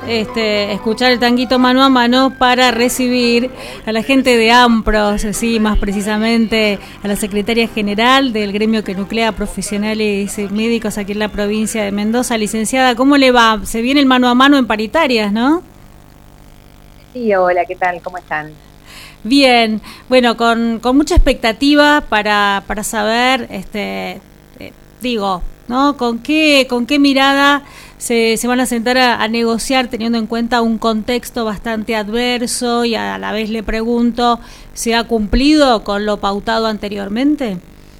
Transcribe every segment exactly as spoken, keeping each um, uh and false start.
este, escuchar el tanguito mano a mano para recibir a la gente de AMPROS, sí, más precisamente a la secretaria general del gremio que nuclea profesionales médicos aquí en la provincia de Mendoza. Licenciada, ¿cómo le va? Se viene el mano a mano en paritarias, ¿no? Sí, hola, ¿qué tal? ¿Cómo están? Bien, bueno, con, con mucha expectativa para, para saber, este, eh, digo, ¿no? ¿Con qué, con qué mirada se, se van a sentar a, a negociar teniendo en cuenta un contexto bastante adverso? Y a la vez le pregunto, ¿se ha cumplido con lo pautado anteriormente?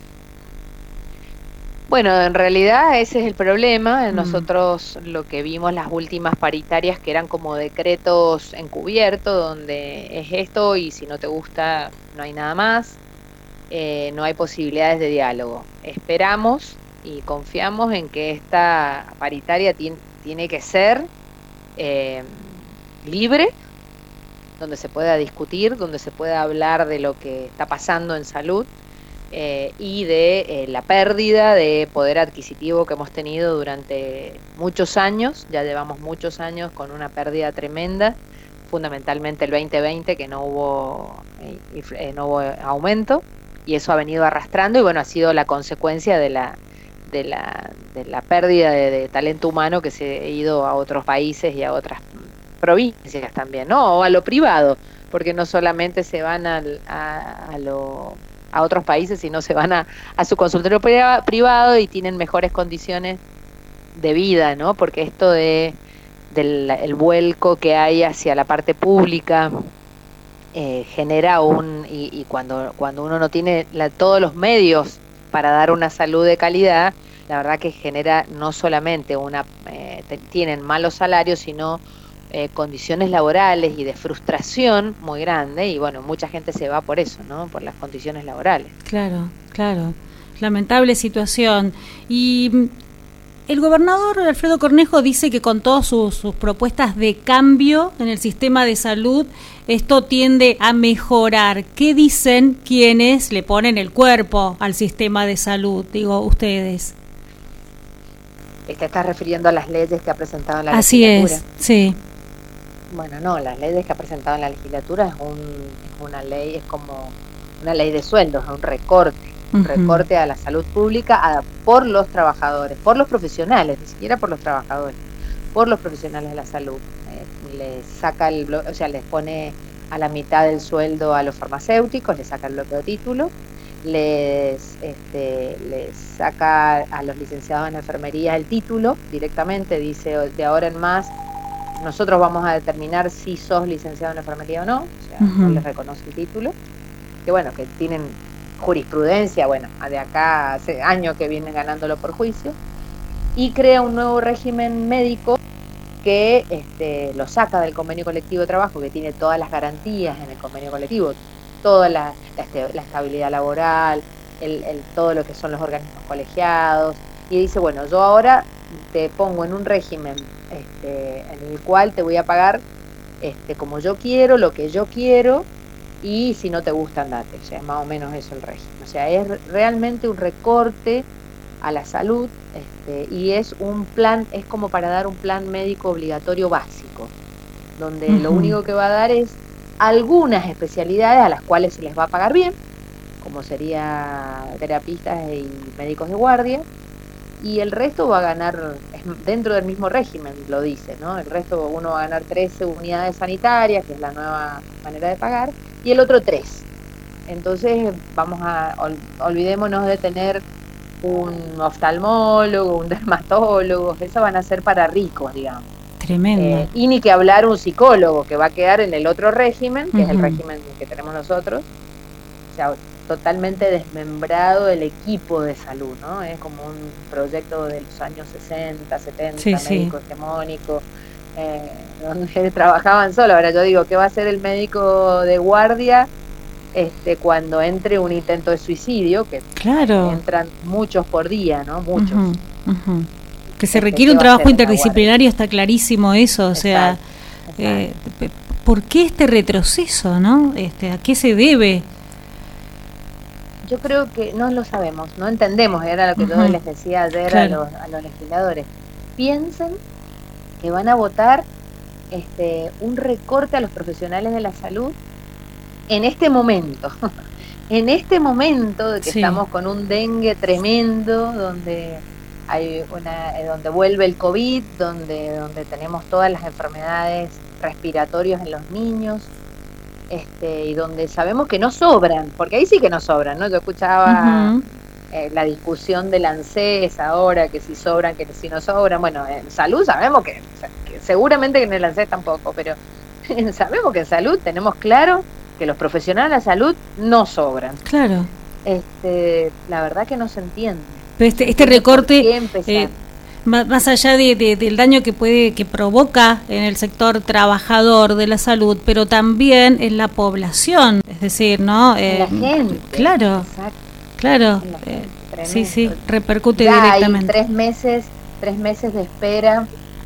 Bueno, en realidad ese es el problema. Nosotros lo que vimos las últimas paritarias que eran como decretos encubiertos, donde es esto y si no te gusta no hay nada más, eh, no hay posibilidades de diálogo. Esperamos y confiamos en que esta paritaria tiene, tiene que ser eh, libre, donde se pueda discutir, donde se pueda hablar de lo que está pasando en salud. Eh, y de eh, la pérdida de poder adquisitivo que hemos tenido durante muchos años. Ya llevamos muchos años con una pérdida tremenda, fundamentalmente el veinte veinte, que no hubo, eh, no hubo aumento, y eso ha venido arrastrando, y bueno, ha sido la consecuencia de la, de la, de la pérdida de, de talento humano que se ha ido a otros países y a otras provincias también, ¿no? O a lo privado, porque no solamente se van al, a, a lo... a otros países, sino se van a, a su consultorio privado y tienen mejores condiciones de vida, ¿no? Porque esto de del el vuelco que hay hacia la parte pública eh, genera un y, y cuando cuando uno no tiene la, todos los medios para dar una salud de calidad, la verdad que genera no solamente una eh, te, tienen malos salarios, sino Eh, condiciones laborales y de frustración muy grande, y bueno, mucha gente se va por eso, ¿no? Por las condiciones laborales. Claro, claro, lamentable situación. Y el gobernador Alfredo Cornejo dice que con todas sus, sus propuestas de cambio en el sistema de salud, esto tiende a mejorar. ¿Qué dicen quienes le ponen el cuerpo al sistema de salud, digo ustedes? ¿Te estás refiriendo a las leyes que ha presentado en la Así legislatura? Así es, sí. Bueno, no, las leyes que ha presentado en la legislatura es, un, es una ley, es como una ley de sueldos, es un recorte, un uh-huh. recorte a la salud pública a, por los trabajadores, por los profesionales, ni siquiera por los trabajadores, por los profesionales de la salud. Eh, les saca el, o sea, les pone a la mitad del sueldo a los farmacéuticos, les saca el bloqueo de título, les, este, les saca a los licenciados en enfermería el título directamente, dice de ahora en más nosotros vamos a determinar si sos licenciado en enfermería o no, o sea, uh-huh. no les reconoce el título, que bueno, que tienen jurisprudencia, bueno, de acá hace años que vienen ganándolo por juicio, y crea un nuevo régimen médico que este, lo saca del convenio colectivo de trabajo, que tiene todas las garantías en el convenio colectivo, toda la, la, la estabilidad laboral, el, el, todo lo que son los organismos colegiados, y dice, bueno, yo ahora te pongo en un régimen este, en el cual te voy a pagar este, como yo quiero, lo que yo quiero, y si no te gusta, andate. O sea, es más o menos eso el régimen. O sea, es realmente un recorte a la salud, este, y es un plan, es como para dar un plan médico obligatorio básico, donde uh-huh. lo único que va a dar es algunas especialidades a las cuales se les va a pagar bien, como sería terapistas y médicos de guardia, y el resto va a ganar dentro del mismo régimen, lo dice, ¿no? El resto uno va a ganar trece unidades sanitarias, que es la nueva manera de pagar, y el otro tres. Entonces vamos a ol, olvidémonos de tener un oftalmólogo, un dermatólogo, eso van a ser para ricos, digamos. Tremendo. Eh, y ni que hablar un psicólogo, que va a quedar en el otro régimen, que uh-huh. es el régimen que tenemos nosotros. O sea, totalmente desmembrado el equipo de salud, ¿no? Es como un proyecto de los años sesenta, setenta, sí, médico sí. hegemónico, eh, donde trabajaban solo. Ahora yo digo, ¿qué va a hacer el médico de guardia este cuando entre un intento de suicidio? Que claro. entran muchos por día, ¿no? Muchos. Uh-huh, uh-huh. Que se requiere un trabajo interdisciplinario, está clarísimo eso, o sea, exacto, exacto. Eh, ¿por qué este retroceso, no? Este, ¿a qué se debe? Yo creo que no lo sabemos, no entendemos, era lo que uh-huh. yo les decía ayer claro. a, los, a los legisladores. Piensen que van a votar este, un recorte a los profesionales de la salud en este momento. En este momento de que sí. estamos con un dengue tremendo, donde hay una, donde vuelve el COVID, donde, donde tenemos todas las enfermedades respiratorias en los niños, este, y donde sabemos que no sobran, porque ahí sí que no sobran, ¿no? Yo escuchaba uh-huh. eh, la discusión del ANSES ahora, que si sobran, que si no sobran. Bueno, en salud sabemos que, que seguramente que en el ANSES tampoco, pero sabemos que en salud tenemos claro que los profesionales de la salud no sobran. Claro. Este, la verdad que no se entiende. Pero este, este recorte, eh, más allá de, de, del daño que puede que provoca en el sector trabajador de la salud, pero también en la población, es decir, ¿no? Eh, la gente. Claro. Exacto. Claro. Eh, sí, sí, repercute ya directamente. Hay tres meses, tres meses de espera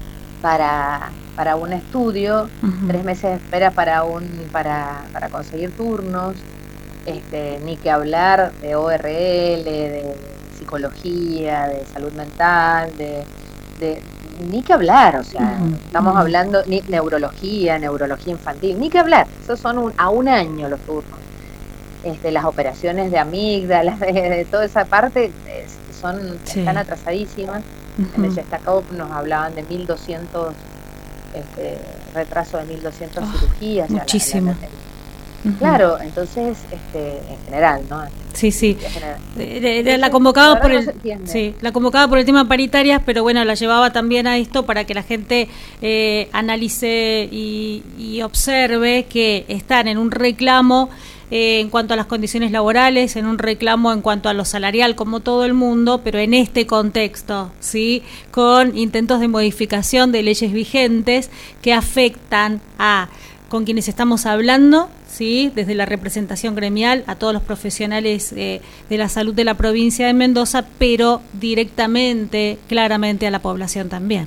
para para un estudio, uh-huh. tres meses de espera para un para para conseguir turnos, este, ni que hablar de O R L, de psicología, de salud mental, de, de ni que hablar, o sea, uh-huh. estamos uh-huh. hablando ni neurología, neurología infantil, ni que hablar, esos son un, a un año los turnos. Este, las operaciones de amígdalas, de, de toda esa parte es, son sí. están atrasadísimas. Uh-huh. En el destacado nos hablaban de mil doscientos este, retraso de mil doscientas oh, cirugías. Muchísimo. La, la, la, uh-huh. Claro, entonces, este, en general, ¿no? Sí, sí. De, de, la convocaba por el, no sí, la convocaba por el tema paritarias, pero bueno, la llevaba también a esto para que la gente eh, analice y, y observe que están en un reclamo eh, en cuanto a las condiciones laborales, en un reclamo en cuanto a lo salarial, como todo el mundo, pero en este contexto, sí, con intentos de modificación de leyes vigentes que afectan a con quienes estamos hablando, sí, desde la representación gremial a todos los profesionales eh, de la salud de la provincia de Mendoza, pero directamente, claramente a la población también.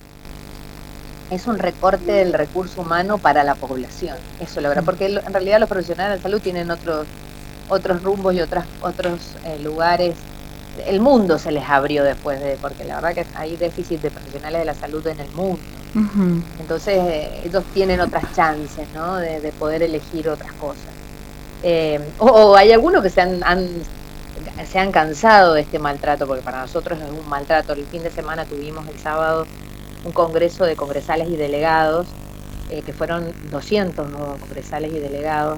Es un recorte del recurso humano para la población, eso es lo verdad, porque en realidad los profesionales de la salud tienen otros otros rumbos y otras otros eh, lugares. El mundo se les abrió después de, porque la verdad que hay déficit de profesionales de la salud en el mundo. Uh-huh. Entonces eh, ellos tienen otras chances, ¿no? De, de poder elegir otras cosas. Eh, o, o hay algunos que se han, han se han cansado de este maltrato, porque para nosotros es un maltrato. El fin de semana tuvimos el sábado un congreso de congresales y delegados, eh, que fueron doscientos nuevos congresales y delegados.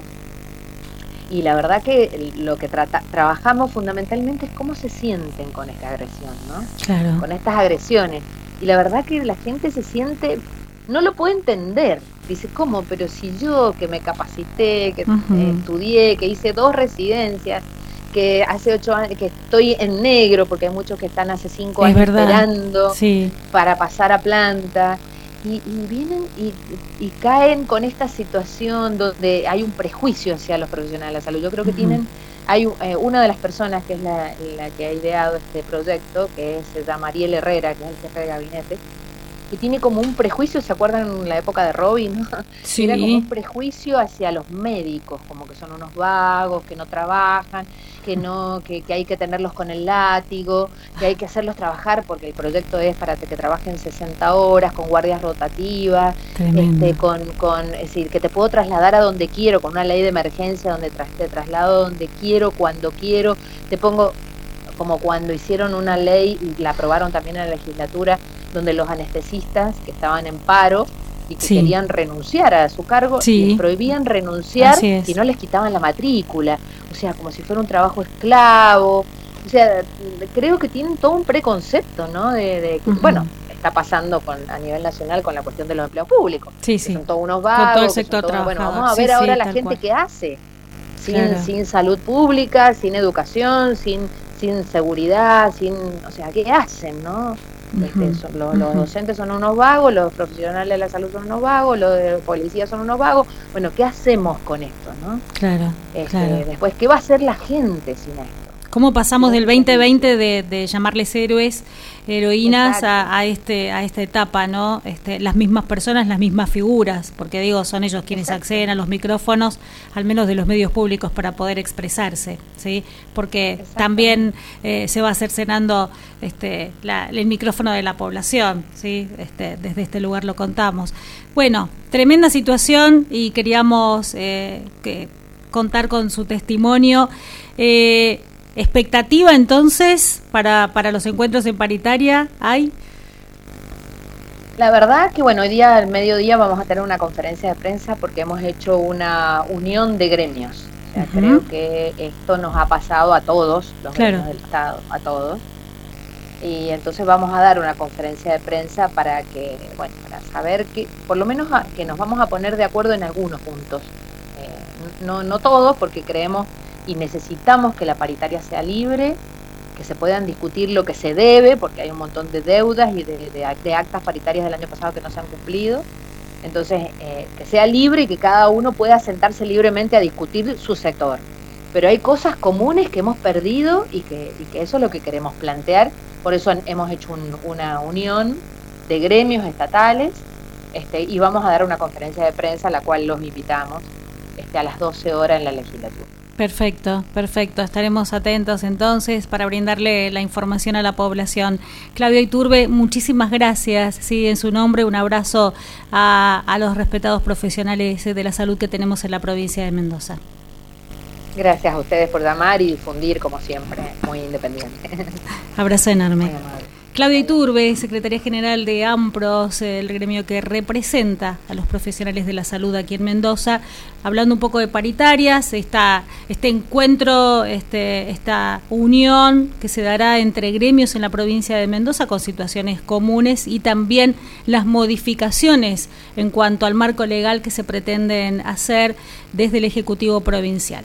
Y la verdad que lo que trata, trabajamos fundamentalmente es cómo se sienten con esta agresión, ¿no? Claro. Con estas agresiones. Y la verdad que la gente se siente, no lo puede entender. Dice, ¿cómo? Pero si yo que me capacité, que uh-huh. eh, estudié, que hice dos residencias, que hace ocho años, que estoy en negro, porque hay muchos que están hace cinco es años verdad. esperando sí. para pasar a planta. Y, y vienen y, y caen con esta situación donde hay un prejuicio hacia los profesionales de la salud. Yo creo que uh-huh. tienen, hay eh, una de las personas que es la, la que ha ideado este proyecto, que es, se llama Ariel Herrera, que es el jefe de gabinete, que tiene como un prejuicio, ¿se acuerdan en la época de Robin? ¿No? Sí. Era como un prejuicio hacia los médicos, como que son unos vagos, que no trabajan, que no, que, que hay que tenerlos con el látigo, que hay que hacerlos trabajar porque el proyecto es para que trabajen sesenta horas, con guardias rotativas, este, con, con, es decir, que te puedo trasladar a donde quiero, con una ley de emergencia donde tras, te traslado donde quiero, cuando quiero, te pongo como cuando hicieron una ley y la aprobaron también en la legislatura, donde los anestesistas que estaban en paro y que sí. querían renunciar a su cargo, sí. les prohibían renunciar si no les quitaban la matrícula, o sea, como si fuera un trabajo esclavo. O sea, creo que tienen todo un preconcepto, ¿no? De, de que, uh-huh. bueno, está pasando con a nivel nacional con la cuestión de los empleos públicos. Sí, sí. Que son todos unos vagos. Con todo el sector todo, trabajador. Bueno, vamos a ver sí, ahora sí, la gente cual. que hace, sin, claro. sin salud pública, sin educación, sin sin seguridad, sin, o sea, ¿qué hacen, no? Uh-huh. Este, son, los, uh-huh. los docentes son unos vagos, los profesionales de la salud son unos vagos, los de policía son unos vagos. Bueno, ¿qué hacemos con esto, no? Claro, este, claro. Después, ¿qué va a hacer la gente sin esto? ¿Cómo pasamos del veinte veinte de, de llamarles héroes, heroínas a, a este a esta etapa, ¿no? Este, las mismas personas, las mismas figuras, porque digo, son ellos quienes Exacto. acceden a los micrófonos, al menos de los medios públicos, para poder expresarse, ¿sí? Porque también eh, se va cercenando este, la, el micrófono de la población, ¿sí? Este, desde este lugar lo contamos. Bueno, tremenda situación y queríamos eh, que contar con su testimonio. Eh, ¿Expectativa entonces para, para los encuentros en paritaria hay? La verdad que bueno, hoy día al mediodía vamos a tener una conferencia de prensa porque hemos hecho una unión de gremios. O sea, uh-huh. creo que esto nos ha pasado a todos, los claro. gremios del Estado, a todos. Y entonces vamos a dar una conferencia de prensa para que, bueno, para saber que, por lo menos a, que nos vamos a poner de acuerdo en algunos puntos. Eh, no, no todos, porque creemos y necesitamos que la paritaria sea libre, que se puedan discutir lo que se debe, porque hay un montón de deudas y de, de, de actas paritarias del año pasado que no se han cumplido. Entonces, eh, que sea libre y que cada uno pueda sentarse libremente a discutir su sector. Pero hay cosas comunes que hemos perdido y que, y que eso es lo que queremos plantear. Por eso hemos hecho un, una unión de gremios estatales este, y vamos a dar una conferencia de prensa a la cual los invitamos este, a las doce horas en la legislatura. Perfecto, perfecto. Estaremos atentos entonces para brindarle la información a la población. Claudia Iturbe, muchísimas gracias. Sí, en su nombre, un abrazo a, a los respetados profesionales de la salud que tenemos en la provincia de Mendoza. Gracias a ustedes por llamar y difundir, como siempre, muy independiente. Abrazo enorme. Claudia Iturbe, secretaria general de AMPROS, el gremio que representa a los profesionales de la salud aquí en Mendoza, hablando un poco de paritarias, esta, este encuentro, este, esta unión que se dará entre gremios en la provincia de Mendoza con situaciones comunes y también las modificaciones en cuanto al marco legal que se pretenden hacer desde el Ejecutivo Provincial.